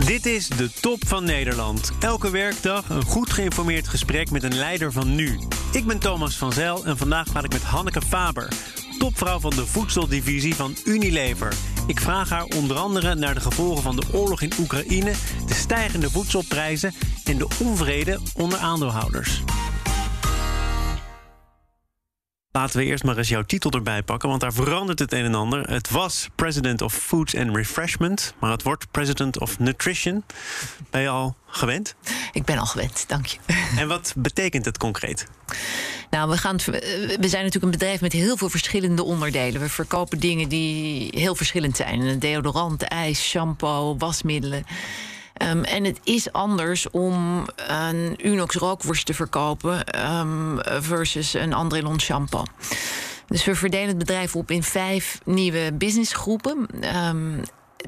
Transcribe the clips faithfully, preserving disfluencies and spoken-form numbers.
Dit is de Top van Nederland. Elke werkdag een goed geïnformeerd gesprek met een leider van nu. Ik ben Thomas van Zijl en vandaag praat ik met Hanneke Faber, topvrouw van de voedseldivisie van Unilever. Ik vraag haar onder andere naar de gevolgen van de oorlog in Oekraïne, de stijgende voedselprijzen en de onvrede onder aandeelhouders. Laten we eerst maar eens jouw titel erbij pakken, want daar verandert het een en ander. Het was President of Foods and Refreshment, maar het wordt President of Nutrition. Ben je al gewend? Ik ben al gewend, dank je. En wat betekent het concreet? Nou, we, gaan, we zijn natuurlijk een bedrijf met heel veel verschillende onderdelen. We verkopen dingen die heel verschillend zijn. Een deodorant, ijs, shampoo, wasmiddelen. Um, en het is anders om een Unox rookworst te verkopen um, versus een Andrelon shampoo. Dus we verdelen het bedrijf op in vijf nieuwe businessgroepen. Um,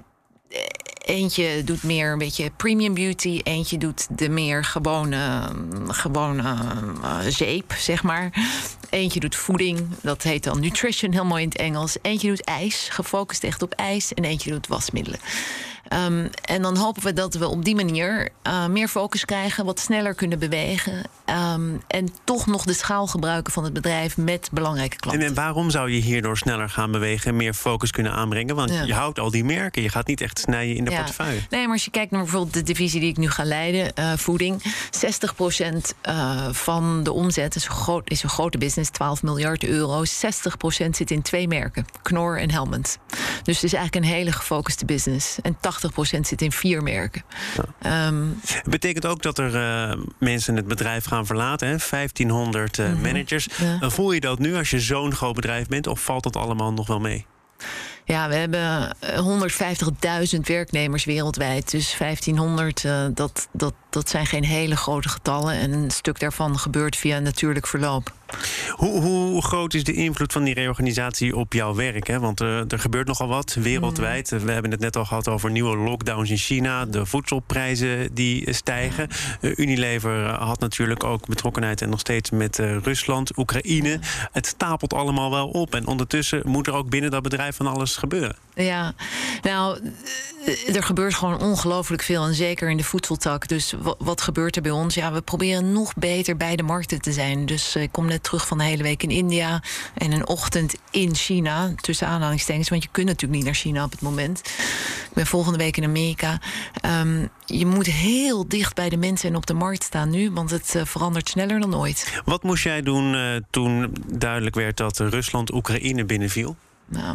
Eentje doet meer een beetje premium beauty. Eentje doet de meer gewone, gewone uh, zeep, zeg maar. Eentje doet voeding, dat heet dan nutrition, heel mooi in het Engels. Eentje doet ijs, gefocust echt op ijs. En eentje doet wasmiddelen. Um, en dan hopen we dat we op die manier uh, meer focus krijgen, wat sneller kunnen bewegen. Um, en toch nog de schaal gebruiken van het bedrijf met belangrijke klanten. En, en waarom zou je hierdoor sneller gaan bewegen en meer focus kunnen aanbrengen? Want ja. je houdt al die merken, je gaat niet echt snijden in de ja. portefeuille. Nee, maar als je kijkt naar bijvoorbeeld de divisie die ik nu ga leiden, uh, voeding. zestig procent uh, van de omzet is een, groot, is een grote business, twaalf miljard euro. zestig procent zit in twee merken, Knorr en Helmond. Dus het is eigenlijk een hele gefocuste business. En tachtig procent zit in vier merken. Ja. Um, het betekent ook dat er uh, mensen het bedrijf gaan verlaten, hè? vijftienhonderd uh, mm-hmm. managers. Ja. Voel je dat nu als je zo'n groot bedrijf bent, of valt dat allemaal nog wel mee? Ja, we hebben honderdvijftigduizend werknemers wereldwijd. Dus vijftienhonderd, uh, dat, dat, dat zijn geen hele grote getallen. En een stuk daarvan gebeurt via natuurlijk verloop. Hoe, hoe groot is de invloed van die reorganisatie op jouw werk? Hè? Want uh, er gebeurt nogal wat wereldwijd. Mm. We hebben het net al gehad over nieuwe lockdowns in China. De voedselprijzen die stijgen. Uh, Unilever had natuurlijk ook betrokkenheid en nog steeds met uh, Rusland, Oekraïne. Ja. Het stapelt allemaal wel op. En ondertussen moet er ook binnen dat bedrijf van alles gebeuren. Ja, nou, er gebeurt gewoon ongelooflijk veel. En zeker in de voedseltak. Dus w- wat gebeurt er bij ons? Ja, we proberen nog beter bij de markten te zijn. Dus uh, ik kom net terug van de hele week in India. En een ochtend in China, tussen aanhalingstekens. Want je kunt natuurlijk niet naar China op het moment. Ik ben volgende week in Amerika. Um, je moet heel dicht bij de mensen en op de markt staan nu. Want het uh, verandert sneller dan ooit. Wat moest jij doen uh, toen duidelijk werd dat Rusland Oekraïne binnenviel? Nou...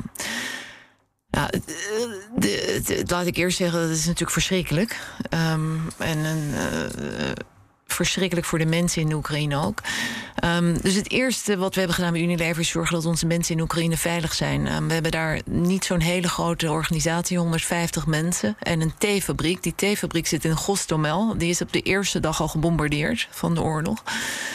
Nou, de, de, de, laat ik eerst zeggen, dat is natuurlijk verschrikkelijk. Um, en uh, verschrikkelijk voor de mensen in de Oekraïne ook. Um, dus het eerste wat we hebben gedaan bij Unilever is zorgen dat onze mensen in Oekraïne veilig zijn. Um, we hebben daar niet zo'n hele grote organisatie, honderdvijftig mensen. En een theefabriek. Die theefabriek zit in Gostomel. Die is op de eerste dag al gebombardeerd van de oorlog.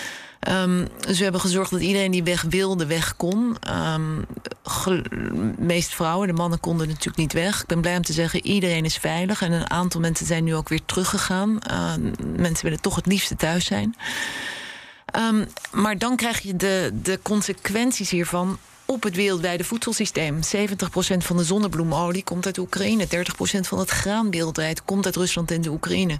Um, dus we hebben gezorgd dat iedereen die weg wilde, weg kon. Um, ge- meest vrouwen, de mannen konden natuurlijk niet weg. Ik ben blij om te zeggen, iedereen is veilig. En een aantal mensen zijn nu ook weer teruggegaan. Uh, mensen willen toch het liefste thuis zijn. Um, maar dan krijg je de, de consequenties hiervan op het wereldwijde voedselsysteem. zeventig procent van de zonnebloemolie komt uit Oekraïne. dertig procent van het graan wereldwijd komt uit Rusland en de Oekraïne.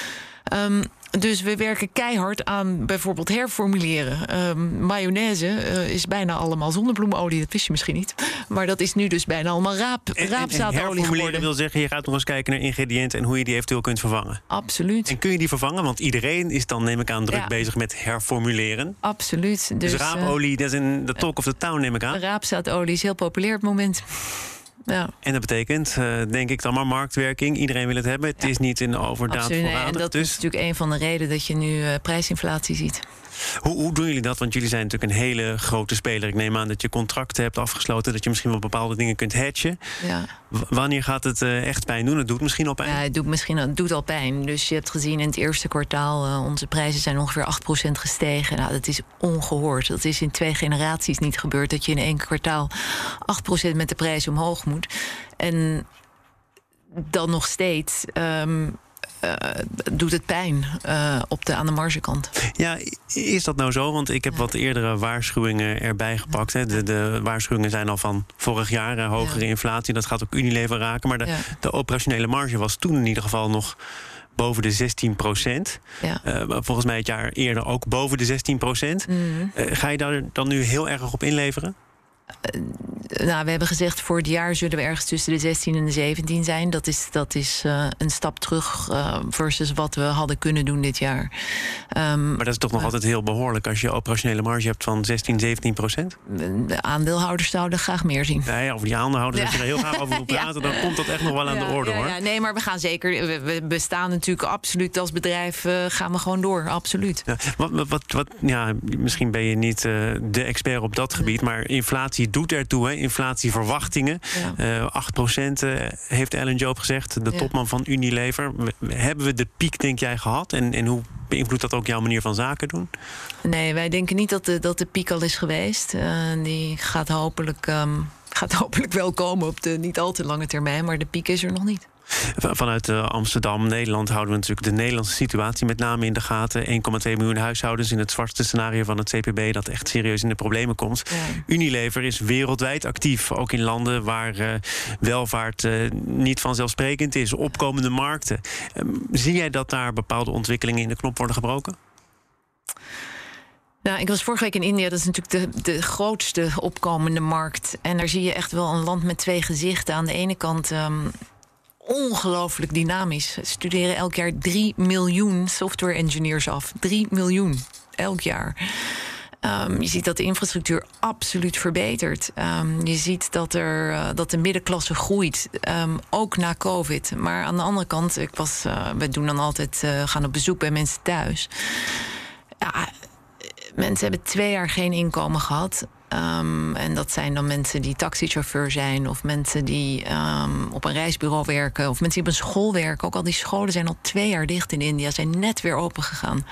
Um, Dus we werken keihard aan bijvoorbeeld herformuleren. Um, mayonaise uh, is bijna allemaal zonnebloemolie, dat wist je misschien niet. Maar dat is nu dus bijna allemaal raap, raapzaadolie geworden. Herformuleren wil zeggen, je gaat nog eens kijken naar ingrediënten en hoe je die eventueel kunt vervangen. Absoluut. En kun je die vervangen? Want iedereen is dan, neem ik aan, druk ja. bezig met herformuleren. Absoluut. Dus, dus raapolie, dat is in de talk of the town, neem ik aan. Raapzaadolie is heel populair op het moment. Ja. En dat betekent, uh, denk ik dan maar, marktwerking. Iedereen wil het hebben. Het ja. is niet in overdaad Absoluut, voorradig. Nee, en dat dus... is natuurlijk een van de redenen dat je nu uh, prijsinflatie ziet. Hoe, hoe doen jullie dat? Want jullie zijn natuurlijk een hele grote speler. Ik neem aan dat je contracten hebt afgesloten, dat je misschien wel bepaalde dingen kunt hedgen. Ja. W- wanneer gaat het uh, echt pijn doen? Het doet misschien al pijn? Ja, het doet, misschien, het doet al pijn. Dus je hebt gezien in het eerste kwartaal, uh, onze prijzen zijn ongeveer acht procent gestegen. Nou, dat is ongehoord. Dat is in twee generaties niet gebeurd, dat je in één kwartaal acht procent met de prijs omhoog moet. En dan nog steeds... Um, uh, doet het pijn uh, op de, aan de margekant. Ja, is dat nou zo? Want ik heb ja. wat eerdere waarschuwingen erbij gepakt. Hè. De, de waarschuwingen zijn al van vorig jaar, uh, hogere ja. inflatie. Dat gaat ook Unilever raken. Maar de, ja. de operationele marge was toen in ieder geval nog boven de zestien procent. Ja. Uh, volgens mij het jaar eerder ook boven de zestien procent. Mm-hmm. Uh, ga je daar dan nu heel erg op inleveren? Uh, nou, we hebben gezegd, voor het jaar zullen we ergens tussen de zestien en de zeventien zijn. Dat is, dat is uh, een stap terug uh, versus wat we hadden kunnen doen dit jaar. Um, maar dat is toch nog uh, altijd heel behoorlijk als je operationele marge hebt van zestien, zeventien procent? De aandeelhouders zouden graag meer zien. Nee, over die aandeelhouders, ja. als je er heel graag over wil praten, ja. dan komt dat echt nog wel aan ja, de orde, ja, hoor. Ja, nee, maar we gaan zeker, we, we bestaan natuurlijk absoluut als bedrijf, uh, gaan we gewoon door, absoluut. Ja, wat, wat, wat, ja, misschien ben je niet uh, de expert op dat gebied, maar inflatie doet ertoe, hè? Inflatieverwachtingen. Ja. Uh, acht procent uh, heeft Ellen Joop gezegd, de ja. topman van Unilever. Hebben we de piek, denk jij, gehad? En, en hoe beïnvloedt dat ook jouw manier van zaken doen? Nee, wij denken niet dat de, dat de piek al is geweest. Uh, die gaat hopelijk, um, gaat hopelijk wel komen op de niet al te lange termijn, maar de piek is er nog niet. Vanuit uh, Amsterdam, Nederland, houden we natuurlijk de Nederlandse situatie met name in de gaten. één komma twee miljoen huishoudens in het zwartste scenario van het C P B dat echt serieus in de problemen komt. Ja. Unilever is wereldwijd actief, ook in landen waar uh, welvaart uh, niet vanzelfsprekend is, opkomende markten. Um, zie jij dat daar bepaalde ontwikkelingen in de knop worden gebroken? Nou, ik was vorige week in India. Dat is natuurlijk de, de grootste opkomende markt. En daar zie je echt wel een land met twee gezichten. Aan de ene kant Um, ongelooflijk dynamisch. Er studeren elk jaar drie miljoen software engineers af. drie miljoen elk jaar. Um, je ziet dat de infrastructuur absoluut verbetert. Um, je ziet dat, er, uh, dat de middenklasse groeit, um, ook na COVID. Maar aan de andere kant, ik was, uh, we doen dan altijd uh, gaan op bezoek bij mensen thuis. Ja, mensen hebben twee jaar geen inkomen gehad. Um, en dat zijn dan mensen die taxichauffeur zijn, of mensen die um, op een reisbureau werken, of mensen die op een school werken. Ook al die scholen zijn al twee jaar dicht in India, zijn net weer open gegaan.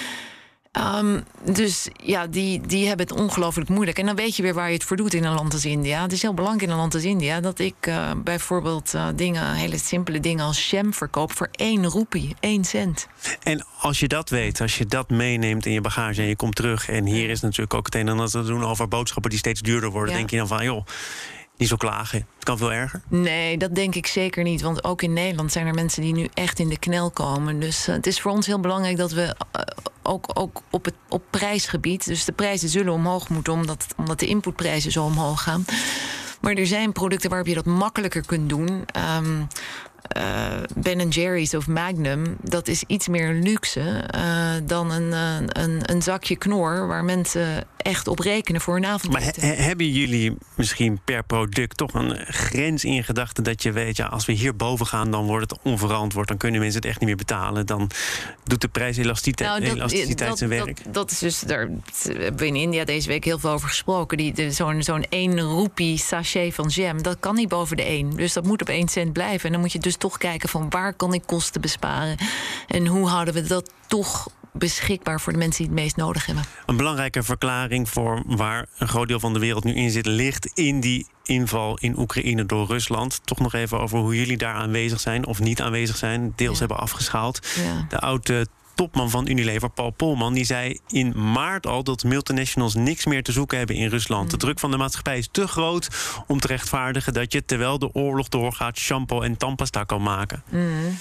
Um, dus ja, die, die hebben het ongelooflijk moeilijk. En dan weet je weer waar je het voor doet in een land als India. Het is heel belangrijk in een land als India dat ik uh, bijvoorbeeld uh, dingen, hele simpele dingen als jam verkoop voor één roepie, één cent. En als je dat weet, als je dat meeneemt in je bagage en je komt terug, en hier is natuurlijk ook het een en ander te doen over boodschappen die steeds duurder worden, ja. denk je dan van, joh, niet zo klagen. Het kan veel erger. Nee, dat denk ik zeker niet. Want ook in Nederland zijn er mensen die nu echt in de knel komen. Dus uh, het is voor ons heel belangrijk dat we uh, ook, ook op het op prijsgebied, dus de prijzen zullen omhoog moeten, omdat, omdat de inputprijzen zo omhoog gaan. Maar er zijn producten waarop je dat makkelijker kunt doen. Um, Uh, Ben en Jerry's of Magnum, dat is iets meer luxe uh, dan een, uh, een, een zakje knor waar mensen echt op rekenen voor een avondeten. Maar he, hebben jullie misschien per product toch een grens in gedachten dat je weet, ja, als we hier boven gaan, dan wordt het onverantwoord, dan kunnen mensen het echt niet meer betalen, dan doet de prijselasticiteit nou, elasticiteit zijn werk. Dat, dat is dus, daar hebben we in India deze week heel veel over gesproken. Die, de, zo'n, zo'n één roepie sachet van jam, dat kan niet boven de één. Dus dat moet op één cent blijven. En dan moet je dus toch kijken van waar kan ik kosten besparen en hoe houden we dat toch beschikbaar voor de mensen die het meest nodig hebben. Een belangrijke verklaring voor waar een groot deel van de wereld nu in zit, ligt in die inval in Oekraïne door Rusland. Toch nog even over hoe jullie daar aanwezig zijn of niet aanwezig zijn. Deels ja. hebben afgeschaald. Ja. De oude topman van Unilever, Paul Polman, die zei in maart al dat multinationals niks meer te zoeken hebben in Rusland. Mm. De druk van de maatschappij is te groot om te rechtvaardigen dat je, terwijl de oorlog doorgaat, shampoo en tandpasta kan maken. Mm.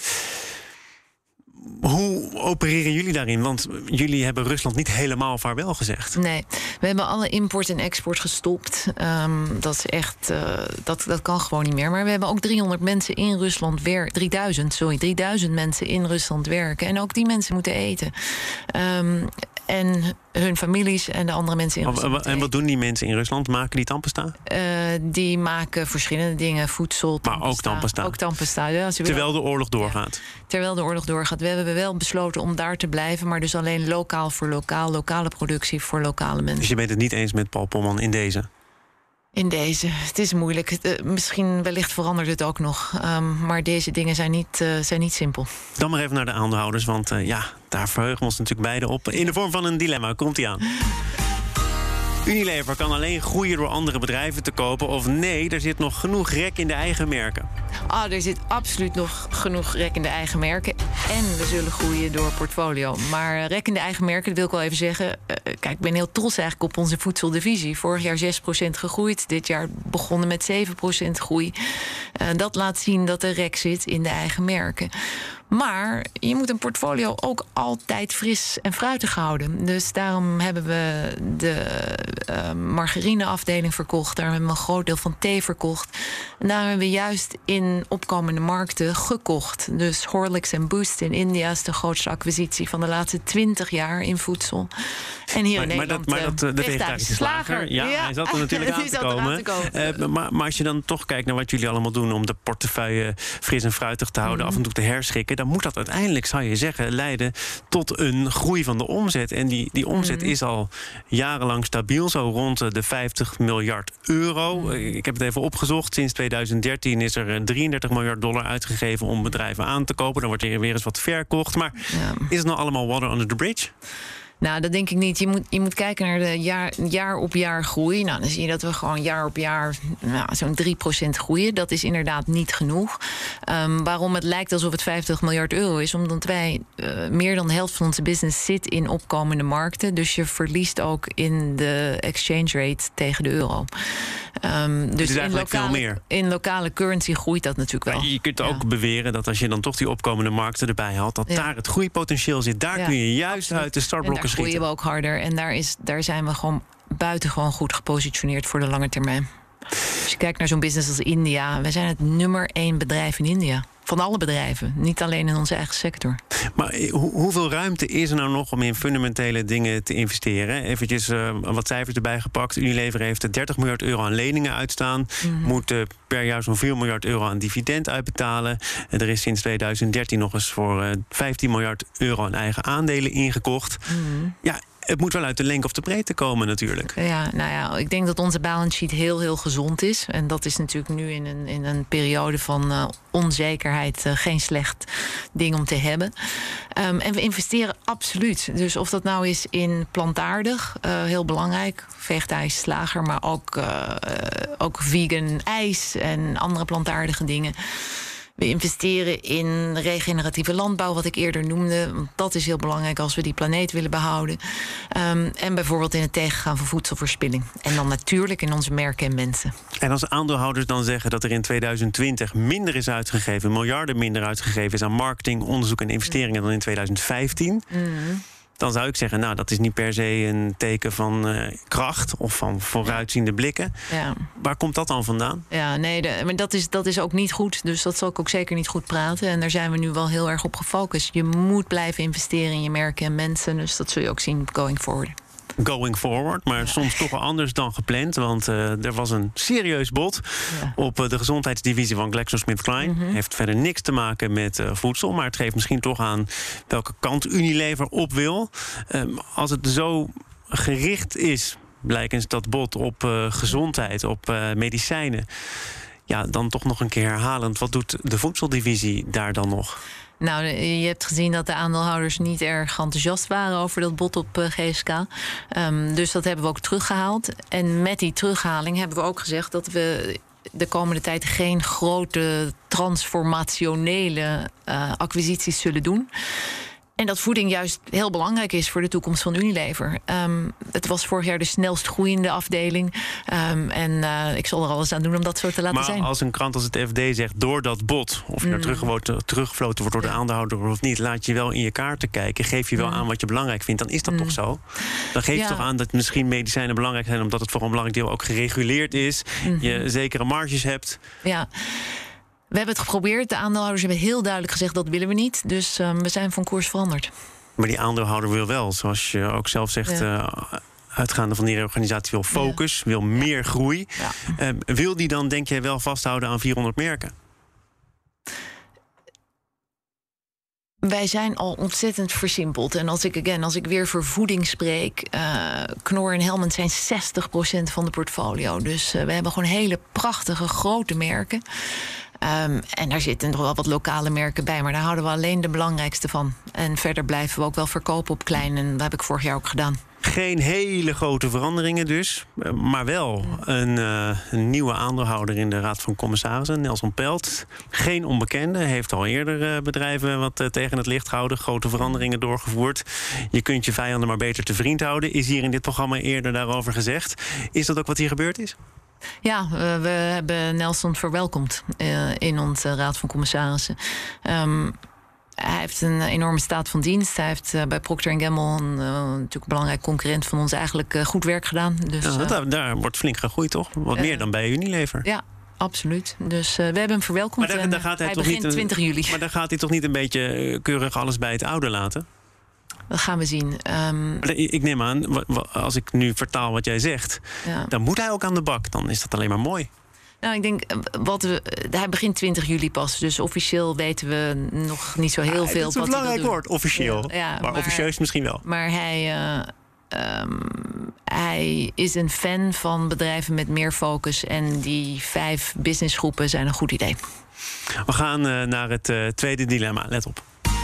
Hoe opereren jullie daarin? Want jullie hebben Rusland niet helemaal vaarwel gezegd. Nee, we hebben alle import en export gestopt. Um, dat is echt, uh, dat, dat kan gewoon niet meer. Maar we hebben ook driehonderd mensen in Rusland werken. drieduizend, sorry, drieduizend mensen in Rusland werken. En ook die mensen moeten eten. Um, en hun families en de andere mensen in Rusland. En wat doen die mensen in Rusland? Maken die tandpasta? Uh, die maken verschillende dingen. Voedsel, tandpasta. Maar ook tandpasta? Ook tandpasta, ja. Terwijl de oorlog doorgaat? Ja, terwijl de oorlog doorgaat. We hebben wel besloten om daar te blijven, maar dus alleen lokaal voor lokaal. Lokale productie voor lokale mensen. Dus je bent het niet eens met Paul Polman in deze? In deze. Het is moeilijk. Uh, misschien wellicht verandert het ook nog. Um, maar deze dingen zijn niet, uh, zijn niet simpel. Dan maar even naar de aandeelhouders, want uh, ja, daar verheugen we ons natuurlijk beide op. In de vorm van een dilemma. Komt-ie aan. Unilever kan alleen groeien door andere bedrijven te kopen. Of nee, er zit nog genoeg rek in de eigen merken. Ah, er zit absoluut nog genoeg rek in de eigen merken. En we zullen groeien door portfolio. Maar rekkende eigen merken, dat wil ik wel even zeggen. Uh, kijk, ik ben heel trots eigenlijk op onze voedseldivisie. Vorig jaar zes procent gegroeid. Dit jaar begonnen met zeven procent groei. Uh, dat laat zien dat er rek zit in de eigen merken. Maar je moet een portfolio ook altijd fris en fruitig houden. Dus daarom hebben we de uh, margarineafdeling verkocht. Daar hebben we een groot deel van thee verkocht. En daar hebben we juist in opkomende markten gekocht. Dus Horlicks en Boost in India is de grootste acquisitie van de laatste twintig jaar in voedsel. En hier maar, in Nederland maar dat, maar dat, de vegetarische slager, ja, ja, hij zat er natuurlijk aan te komen. Te komen. Uh, maar, maar als je dan toch kijkt naar wat jullie allemaal doen om de portefeuille fris en fruitig te houden, mm. af en toe te herschikken, dan moet dat uiteindelijk, zou je zeggen, leiden tot een groei van de omzet. En die, die omzet mm. is al jarenlang stabiel, zo rond de vijftig miljard euro. Mm. Ik heb het even opgezocht. Sinds tweeduizend dertien is er drieëndertig miljard dollar uitgegeven om bedrijven aan te kopen. Dan wordt er weer eens wat verkocht. Maar ja. is het nou allemaal water under the bridge? Nou, dat denk ik niet. Je moet, je moet kijken naar de jaar, jaar op jaar groei. Nou, dan zie je dat we gewoon jaar op jaar nou, zo'n drie procent groeien. Dat is inderdaad niet genoeg. Um, waarom het lijkt alsof het vijftig miljard euro is? Omdat wij uh, meer dan de helft van onze business zit in opkomende markten. Dus je verliest ook in de exchange rate tegen de euro. Um, dus in lokale, veel meer. in lokale currency groeit dat natuurlijk wel. Ja, je kunt ja. ook beweren dat als je dan toch die opkomende markten erbij haalt, dat ja. daar het groeipotentieel zit. Daar ja, kun je juist absoluut. uit de startblokken schieten. Daar groeien we ook harder. En daar, is, daar zijn we gewoon buitengewoon goed gepositioneerd voor de lange termijn. Als je kijkt naar zo'n business als India, wij zijn het nummer één bedrijf in India. Van alle bedrijven, niet alleen in onze eigen sector. Maar ho- hoeveel ruimte is er nou nog om in fundamentele dingen te investeren? Eventjes uh, wat cijfers erbij gepakt. Unilever heeft dertig miljard euro aan leningen uitstaan. Mm-hmm. Moet uh, per jaar zo'n vier miljard euro aan dividend uitbetalen. En er is sinds tweeduizend dertien nog eens voor uh, vijftien miljard euro aan eigen aandelen ingekocht. Mm-hmm. Ja, het moet wel uit de lengte of de breedte komen natuurlijk. Ja, nou ja, ik denk dat onze balance sheet heel, heel gezond is. En dat is natuurlijk nu in een, in een periode van uh, onzekerheid uh, geen slecht ding om te hebben. Um, en we investeren absoluut. Dus of dat nou is in plantaardig, uh, heel belangrijk, vegetarisch slager, maar ook, uh, uh, ook vegan ijs en andere plantaardige dingen. We investeren in regeneratieve landbouw, wat ik eerder noemde. Want dat is heel belangrijk als we die planeet willen behouden. Um, en bijvoorbeeld in het tegengaan van voedselverspilling. En dan natuurlijk in onze merken en mensen. En als aandeelhouders dan zeggen dat er in tweeduizend twintig minder is uitgegeven, miljarden minder uitgegeven is aan marketing, onderzoek en investeringen dan in tweeduizend vijftien... Mm. Dan zou ik zeggen, nou, dat is niet per se een teken van uh, kracht of van vooruitziende blikken. Ja. Waar komt dat dan vandaan? Ja, nee, de, maar dat is, dat is ook niet goed. Dus dat zal ik ook zeker niet goed praten. En daar zijn we nu wel heel erg op gefocust. Je moet blijven investeren in je merken en mensen. Dus dat zul je ook zien going forward. Going forward, maar ja. soms toch wel anders dan gepland. Want uh, er was een serieus bod ja. op uh, de gezondheidsdivisie van GlaxoSmithKline. Mm-hmm. Heeft verder niks te maken met uh, voedsel, maar het geeft misschien toch aan welke kant Unilever op wil. Um, als het zo gericht is, blijkens dat bod op uh, gezondheid, op uh, medicijnen, ja, dan toch nog een keer herhalend. Wat doet de voedseldivisie daar dan nog? Nou, je hebt gezien dat de aandeelhouders niet erg enthousiast waren over dat bod op uh, G S K. Um, dus dat hebben we ook teruggehaald. En met die terughaling hebben we ook gezegd dat we de komende tijd geen grote transformationele uh, acquisities zullen doen. En dat voeding juist heel belangrijk is voor de toekomst van Unilever. Um, het was vorig jaar de snelst groeiende afdeling. Um, en uh, ik zal er alles aan doen om dat zo te laten maar zijn. Maar als een krant als het F D zegt, door dat bod, of je mm. er teruggefloten wordt door de aandeelhouder of niet, laat je wel in je kaarten kijken, geef je wel mm. aan wat je belangrijk vindt, dan is dat mm. toch zo? Dan geef je ja. toch aan dat misschien medicijnen belangrijk zijn, omdat het voor een belangrijk deel ook gereguleerd is. Mm-hmm. Je zekere marges hebt. Ja. We hebben het geprobeerd. De aandeelhouders hebben heel duidelijk gezegd dat willen we niet. Dus um, we zijn van koers veranderd. Maar die aandeelhouder wil wel, zoals je ook zelf zegt, ja. uh, uitgaande van die reorganisatie, wil focus, ja. wil meer ja. groei. Ja. Uh, wil die dan, denk jij, wel vasthouden aan vierhonderd merken? Wij zijn al ontzettend versimpeld. En als ik, again, als ik weer voor voeding spreek, Uh, Knorr en Helmand zijn zestig procent van de portfolio. Dus uh, we hebben gewoon hele prachtige, grote merken. Um, en daar zitten nog wel wat lokale merken bij, maar daar houden we alleen de belangrijkste van. En verder blijven we ook wel verkopen op klein. En dat heb ik vorig jaar ook gedaan. Geen hele grote veranderingen dus. Maar wel een, uh, een nieuwe aandeelhouder in de Raad van Commissarissen, Nelson Peltz. Geen onbekende. Heeft al eerder uh, bedrijven wat uh, tegen het licht gehouden. Grote veranderingen doorgevoerd. Je kunt je vijanden maar beter te vriend houden. Is hier in dit programma eerder daarover gezegd. Is dat ook wat hier gebeurd is? Ja, uh, we hebben Nelson verwelkomd uh, in onze Raad van Commissarissen. Um, Hij heeft een enorme staat van dienst. Hij heeft uh, bij Procter en Gamble, een uh, natuurlijk belangrijk concurrent van ons, eigenlijk uh, goed werk gedaan. Dus, ja, uh, daar, daar wordt flink gegroeid, toch? Wat uh, meer dan bij Unilever. Ja, absoluut. Dus uh, we hebben hem verwelkomd. Maar daar, daar gaat hij, hij toch begint niet, twintig juli. Maar dan gaat hij toch niet een beetje keurig alles bij het oude laten? Dat gaan we zien. Um, ik neem aan, als ik nu vertaal wat jij zegt, ja. dan moet hij ook aan de bak. Dan is dat alleen maar mooi. Nou, ik denk, wat we, hij begint twintig juli pas. Dus officieel weten we nog niet zo heel ah, veel. Dat is een belangrijk woord, officieel. Ja, ja, maar, maar officieus misschien wel. Maar hij, uh, um, hij is een fan van bedrijven met meer focus. En die vijf businessgroepen zijn een goed idee. We gaan uh, naar het uh, tweede dilemma. Let op.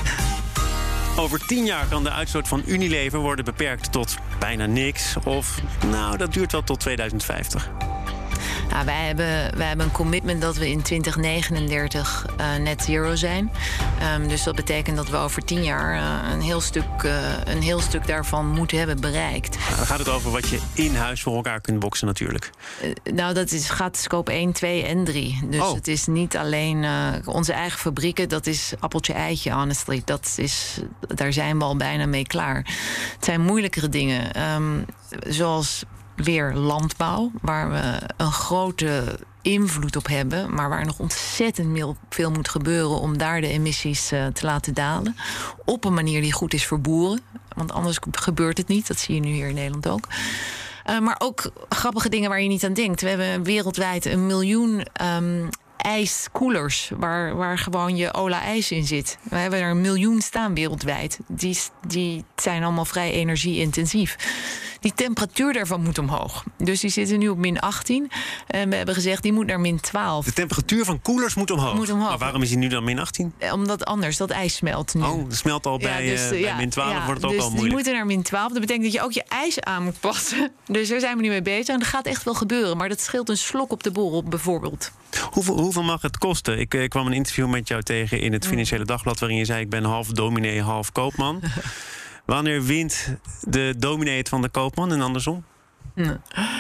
Over tien jaar kan de uitstoot van Unilever worden beperkt tot bijna niks. Of, nou, dat duurt wel tot tweeduizend vijftig. Nou, wij, hebben, wij hebben een commitment dat we in twintig negenendertig uh, net zero zijn. Um, dus dat betekent dat we over tien jaar uh, een, heel stuk, uh, een heel stuk daarvan moeten hebben bereikt. Nou, dan gaat het over wat je in huis voor elkaar kunt boksen natuurlijk. Uh, nou, dat is, gaat scope één, twee en drie. Dus oh. het is niet alleen uh, onze eigen fabrieken. Dat is appeltje-eitje, honestly. Dat is, daar zijn we al bijna mee klaar. Het zijn moeilijkere dingen. Um, zoals weer landbouw, waar we een grote invloed op hebben, maar waar nog ontzettend veel moet gebeuren om daar de emissies uh, te laten dalen. Op een manier die goed is voor boeren. Want anders gebeurt het niet. Dat zie je nu hier in Nederland ook. Uh, maar ook grappige dingen waar je niet aan denkt. We hebben wereldwijd een miljoen um, ijskoelers, waar, waar gewoon je Ola ijs in zit. We hebben er een miljoen staan wereldwijd. Die, die zijn allemaal vrij energie-intensief. Die temperatuur daarvan moet omhoog. Dus die zitten nu op min achttien. En we hebben gezegd, die moet naar min twaalf. De temperatuur van koelers moet omhoog? Moet omhoog. Maar waarom is die nu dan min achttien? Omdat anders, dat ijs smelt nu. Oh, dat smelt al bij, ja, dus, uh, bij ja, min twaalf, ja, wordt het ook dus al moeilijk. Die moeten naar min twaalf. Dat betekent dat je ook je ijs aan moet passen. Dus daar zijn we nu mee bezig. En dat gaat echt wel gebeuren. Maar dat scheelt een slok op de borrel, bijvoorbeeld. Hoeveel, hoeveel mag het kosten? Ik, ik kwam een interview met jou tegen in het Financiële Dagblad, waarin je zei, ik ben half dominee, half koopman. Wanneer wint de dominee het van de koopman en andersom? Nee.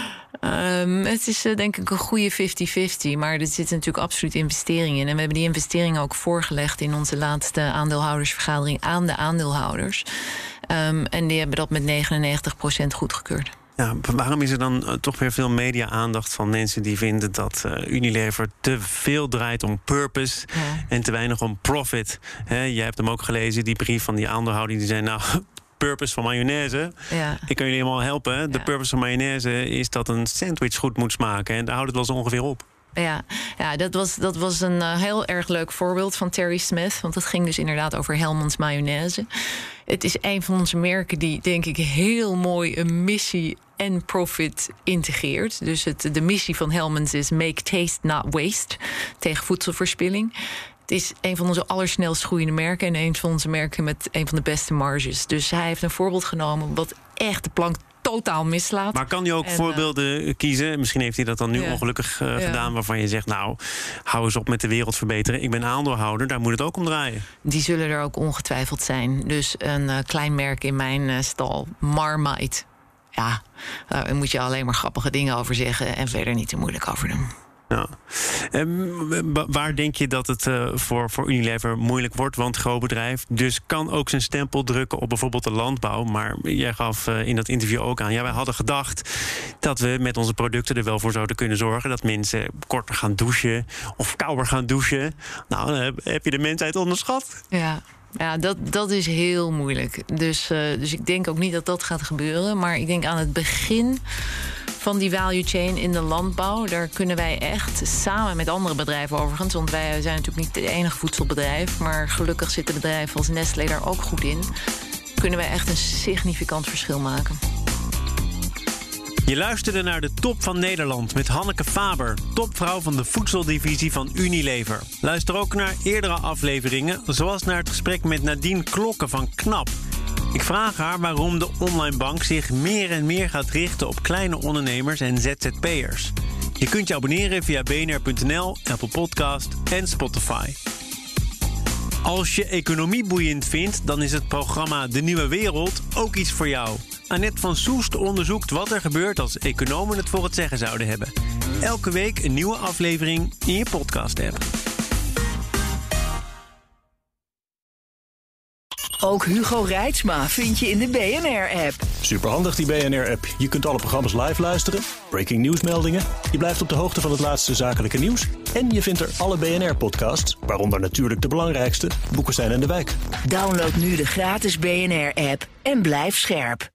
Um, het is uh, denk ik een goede vijftig vijftig. Maar er zitten natuurlijk absoluut investeringen in. En we hebben die investeringen ook voorgelegd in onze laatste aandeelhoudersvergadering aan de aandeelhouders. Um, en die hebben dat met negenennegentig procent goedgekeurd. Ja, waarom is er dan uh, toch weer veel media-aandacht van mensen die vinden dat uh, Unilever te veel draait om purpose ja. en te weinig om profit? He, jij hebt hem ook gelezen, die brief van die aandeelhouder, die zei, nou, purpose van mayonaise. Ja. Ik kan jullie helemaal helpen. De ja. purpose van mayonaise is dat een sandwich goed moet smaken. En daar houdt het wel zo ongeveer op. Ja, ja dat, was, dat was een uh, heel erg leuk voorbeeld van Terry Smith. Want het ging dus inderdaad over Hellmann's mayonaise. Het is een van onze merken die, denk ik, heel mooi een missie en profit integreert. Dus het, de missie van Hellmann's is make taste not waste. Tegen voedselverspilling. Het is een van onze allersnelst groeiende merken en een van onze merken met een van de beste marges. Dus hij heeft een voorbeeld genomen wat echt de plank totaal mislaat. Maar kan hij ook en, voorbeelden uh, kiezen? Misschien heeft hij dat dan nu yeah. ongelukkig uh, yeah. gedaan, waarvan je zegt, nou, hou eens op met de wereld verbeteren. Ik ben aandeelhouder, daar moet het ook om draaien. Die zullen er ook ongetwijfeld zijn. Dus een uh, klein merk in mijn uh, stal, Marmite. Ja, daar moet je alleen maar grappige dingen over zeggen en verder niet te moeilijk over doen. Ja. En waar denk je dat het uh, voor, voor Unilever moeilijk wordt? Want groot bedrijf, dus kan ook zijn stempel drukken op bijvoorbeeld de landbouw. Maar jij gaf uh, in dat interview ook aan, ja, wij hadden gedacht dat we met onze producten er wel voor zouden kunnen zorgen dat mensen korter gaan douchen of kouder gaan douchen. Nou, dan heb, heb je de mensheid onderschat. Ja. Ja, dat, dat is heel moeilijk. Dus, uh, dus ik denk ook niet dat dat gaat gebeuren. Maar ik denk aan het begin van die value chain in de landbouw, daar kunnen wij echt samen met andere bedrijven overigens, want wij zijn natuurlijk niet het enige voedselbedrijf, maar gelukkig zitten bedrijven als Nestlé daar ook goed in, kunnen wij echt een significant verschil maken. Je luisterde naar de Top van Nederland met Hanneke Faber, topvrouw van de voedseldivisie van Unilever. Luister ook naar eerdere afleveringen, zoals naar het gesprek met Nadine Klokken van KNAP. Ik vraag haar waarom de online bank zich meer en meer gaat richten op kleine ondernemers en Z Z P'ers. Je kunt je abonneren via b n r punt n l, Apple Podcast en Spotify. Als je economie boeiend vindt, dan is het programma De Nieuwe Wereld ook iets voor jou. Annette van Soest onderzoekt wat er gebeurt als economen het voor het zeggen zouden hebben. Elke week een nieuwe aflevering in je podcast-app. Ook Hugo Reitsma vind je in de B N R-app. Superhandig die B N R-app. Je kunt alle programma's live luisteren, breaking nieuwsmeldingen. Je blijft op de hoogte van het laatste zakelijke nieuws. En je vindt er alle B N R-podcasts, waaronder natuurlijk de belangrijkste, Boekenstein en de Wijk. Download nu de gratis B N R-app en blijf scherp.